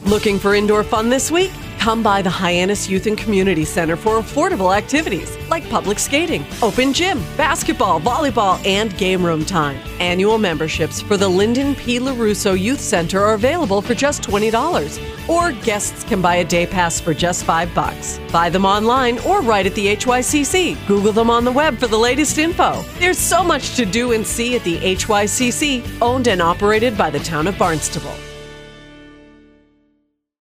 Looking for indoor fun this week? Come by the Hyannis Youth and Community Center for affordable activities like public skating, open gym, basketball, volleyball, and game room time. Annual memberships for the Lyndon P. LaRusso Youth Center are available for just $20, or guests can buy a day pass for just $5. Buy them online or right at the HYCC. Google them on the web for the latest info. There's so much to do and see at the HYCC, owned and operated by the town of Barnstable.